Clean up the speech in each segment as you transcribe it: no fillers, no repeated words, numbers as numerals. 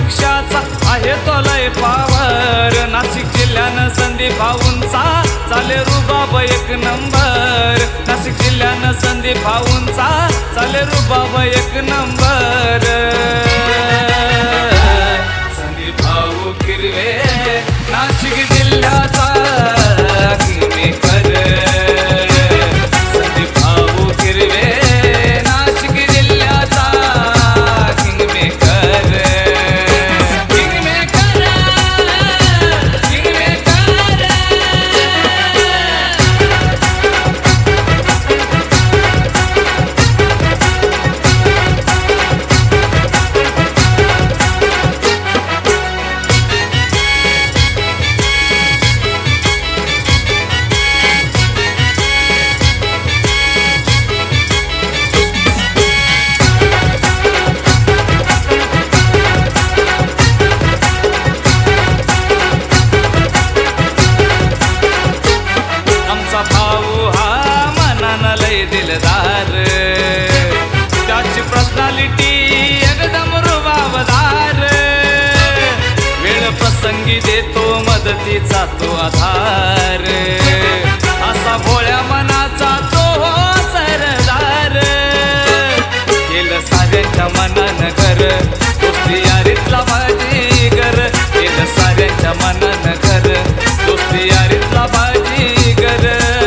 पक्षाचा आहे तो लय पावर. नाशिक जिल्ह्यानं संदीप भाऊंचा चाले रुबाब एक नंबर. नाशिक जिल्ह्यानं संदीप भाऊंचा चाले रुबाब एक नंबर. संदीप भाऊ किरवे नाशिक जिल्ह्याचा किंगमेकर. संदीप भाऊ किरवे नाशिक जिल्ह्याचा किंगमेकर. Kingmaker kingmaker. दिलदार त्याची पर्सनॅलिटी एकदम रुबाबदार. वेळ प्रसंगी देतो मदतीचा तो आधार. असा भोळ्या मनाचा तो हो सरदार. केलं साऱ्यांच्या मनानं घर दोस्ती यारीतला बाजीगर. केलं साऱ्यांच्या मनानं घर दोस्ती यारीतला बाजीगर.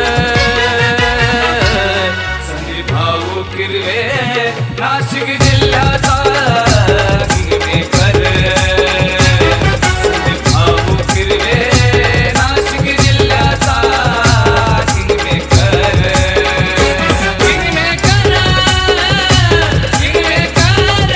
किरवे नाशिक जिल्ह्याचा किंगमेकर. संदीप भाऊ किरवे नाशिक जिल्ह्याचा किंगमेकर. Kingmaker kingmaker.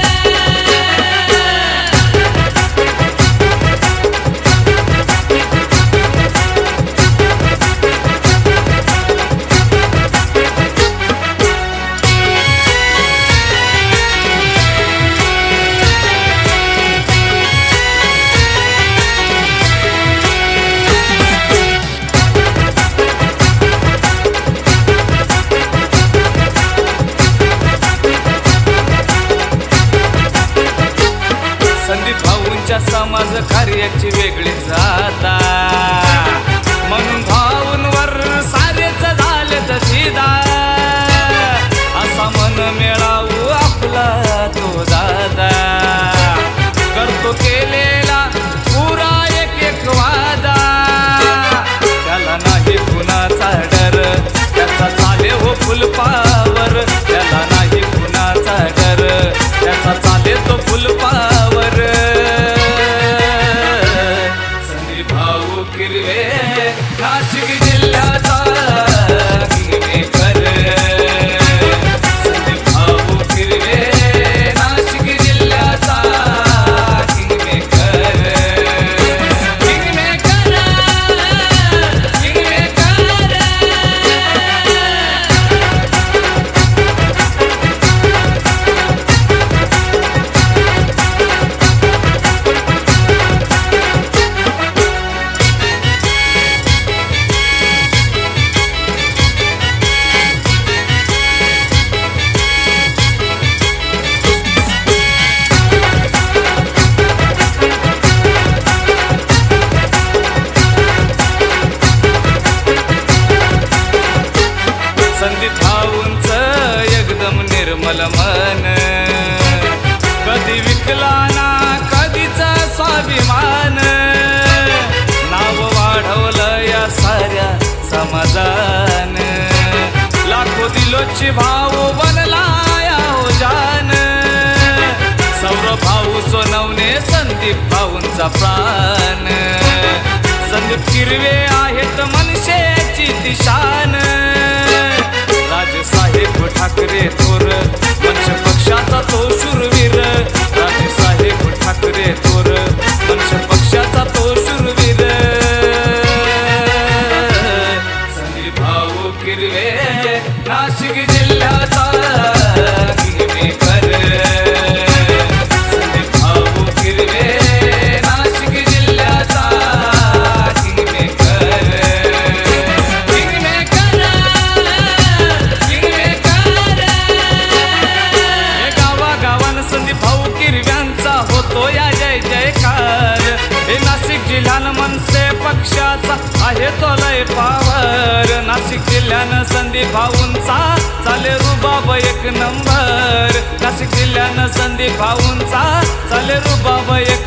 संदीप भाऊंच्या समाज कार्याची वेगळी जाता. म्हणून भाऊंवर सारेच झालेत फिदा. असा मन मिळावू आपला तो दादा. करतो केलेला पुरा एक एक वादा. त्याला नाही कुणाचा डर त्याचा चाले हो फुलपावर. त्याला नाही कुणाचा डर त्याचा चाले तो फुलपावर. संदीप भाऊ किरवे नाशिक जिल्ह्याचा किंगमेकर. संदीप भाऊ किरवे नाशिक जिल्ह्याचा किंगमेकर. Kingmaker kingmaker. संदीप भाऊंचं एकदम निर्मल मन. कधी विकला ना कधीच स्वाभिमान. नाव वाढवलं या साऱ्या समाजान. लाखो दिलोची भाऊ बनला या हो जान. सौरभ भाऊ सोनवणे संदीप भाऊंचा प्राण. संदीप किरवे आहेत मनशेची दिशान. राजसाहेब ठाकरे थोर वंश पक्षाचा तो शूरवीर. राजसाहेब ठाकरे थोर वंश पक्षाचा तो शूरवीर. संदीप भाऊ किरवे नाशिक जिल्ह्याचा किंगमेकर. संदीप भाऊ किरवे नाशिक जिल्ह्याचा किंगमेकर. Kingmaker kingmaker. जिल्ह्यानं संदीप भाऊंचा चाले रुबाब एक नंबर. नाशिक जिल्ह्यानं संदीप भाऊंचा चाले रुबाब एक